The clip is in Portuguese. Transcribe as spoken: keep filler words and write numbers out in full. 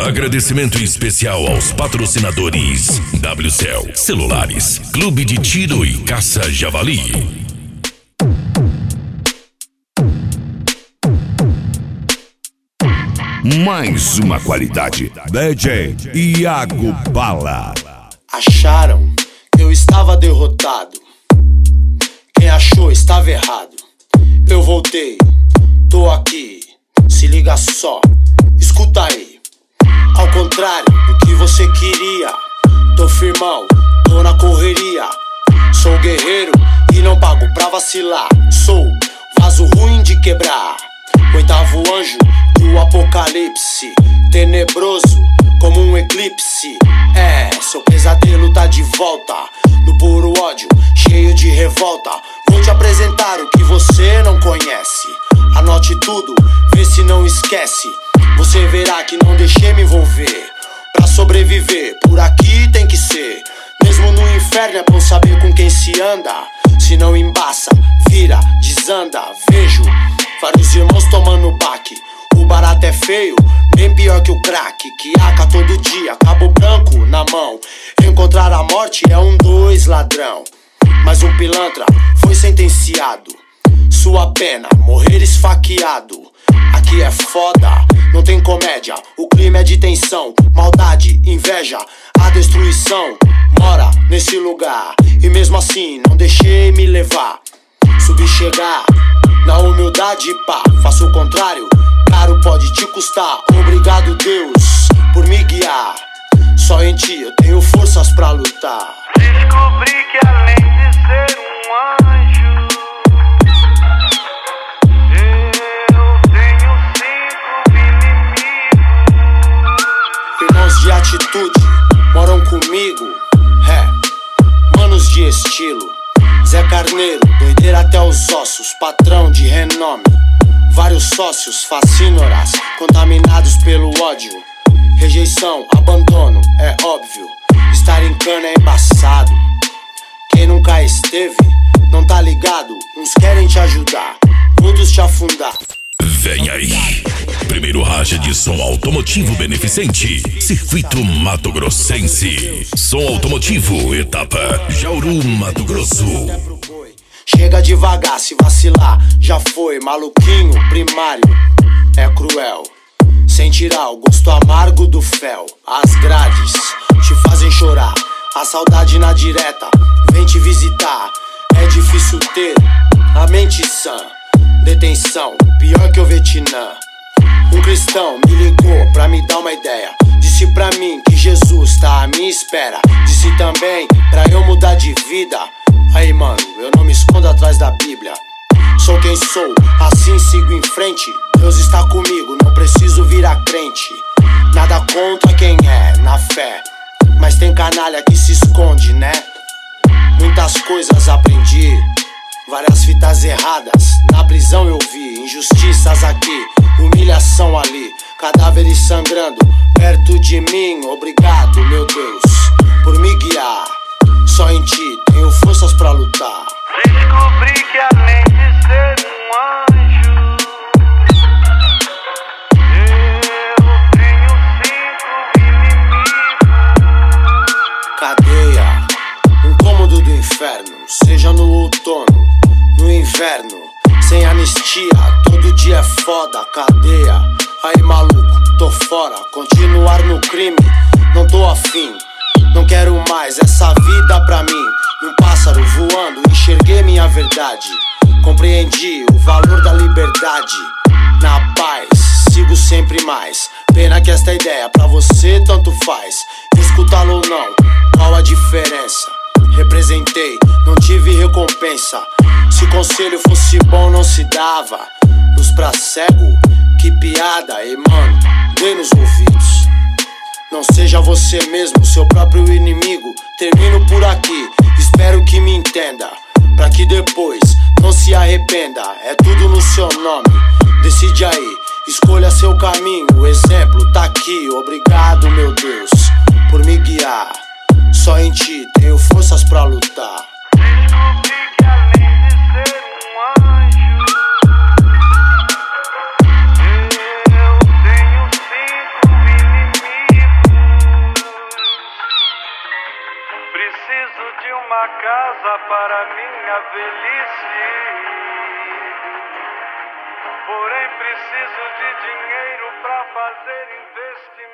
Agradecimento especial aos patrocinadores WCell Celulares, Clube de Tiro e Caça Javali. Mais uma qualidade. D J Iago Bala. Acharam que eu estava derrotado. Quem achou estava errado. Eu voltei, tô aqui. Se liga só, escuta aí. Ao contrário do que você queria, tô firmão, tô na correria. Sou guerreiro e não pago pra vacilar. Sou vaso ruim de quebrar, oitavo anjo do apocalipse, tenebroso como um eclipse. É, seu pesadelo tá de volta, no puro ódio, cheio de revolta. Vou te apresentar o que você não conhece. Anote tudo, vê se não esquece. Você verá que não deixei me envolver. Pra sobreviver, por aqui tem que ser. Mesmo no inferno é bom saber com quem se anda. Se não embaça, vira, desanda. Vejo vários irmãos tomando baque. O barato é feio, bem pior que o crack. Que aca todo dia, cabo branco na mão. Encontrar a morte é um dois ladrão. Mas um pilantra foi sentenciado. Sua pena, morrer esfaqueado. Aqui é foda, não tem comédia. O clima é de tensão, maldade, inveja. A destruição mora nesse lugar. E mesmo assim não deixei me levar. Subi chegar na humildade, pá. Faço o contrário, caro pode te custar. Obrigado Deus por me guiar. Só em ti eu tenho forças pra lutar. Descobri que além de ser um anjo, eu tenho cinco inimigos. Irmãos de atitude moram comigo. É, manos de estilo. Zé Carneiro, doideira até os ossos. Patrão de renome. Vários sócios, facínoras, contaminados pelo ódio. Rejeição, abandono, é óbvio. Estar em cana é embaçado. Quem nunca esteve, não tá ligado. Uns querem te ajudar, outros te afundar. Vem aí, primeiro racha de som automotivo beneficente, Circuito Mato Grossense. Som automotivo, etapa Jauru, Mato Grosso. Chega devagar, se vacilar, já foi. Maluquinho, primário, é cruel. Sem tirar o gosto amargo do fel. As grades te fazem chorar. A saudade na direta vem te visitar. É difícil ter a mente sã. Detenção, pior que o Vietnã. Um cristão me ligou pra me dar uma ideia. Disse pra mim que Jesus tá à minha espera. Disse também pra eu mudar de vida. Aí mano, eu não me escondo atrás da Bíblia. Sou quem sou, assim sigo em frente. Deus está comigo, não preciso virar crente. Nada contra quem é, na fé. Mas tem canalha que se esconde, né? Muitas coisas aprendi, várias fitas erradas. Na prisão eu vi, injustiças aqui, humilhação ali. Cadáveres sangrando perto de mim. Obrigado, meu Deus, por me guiar. Só em ti tenho forças pra lutar. Descobri que além de ser um anjo, eu tenho cinco inimigos. Cadeia, um cômodo do inferno. Seja no outono, no inverno. Sem anistia, todo dia é foda. Cadeia, aí maluco, tô fora. Continuar no crime, não tô afim. Não quero mais essa vida pra mim. Num pássaro voando, enxerguei minha verdade. Compreendi o valor da liberdade. Na paz, sigo sempre mais. Pena que esta ideia pra você tanto faz. Escutá-lo ou não, qual a diferença? Representei, não tive recompensa. Se conselho fosse bom não se dava. Luz pra cego, que piada. E mano, dê nos ouvidos. Não seja você mesmo, seu próprio inimigo. Termino por aqui, espero que me entenda. Pra que depois não se arrependa. É tudo no seu nome, decide aí. Escolha seu caminho, o exemplo tá aqui. Obrigado, meu Deus, por me guiar. Só em ti tenho forças pra lutar. Descobri que além de ser um anjo, eu tenho cinco inimigos. preciso de uma casa para minha velhice. Porém preciso de dinheiro para fazer investimento.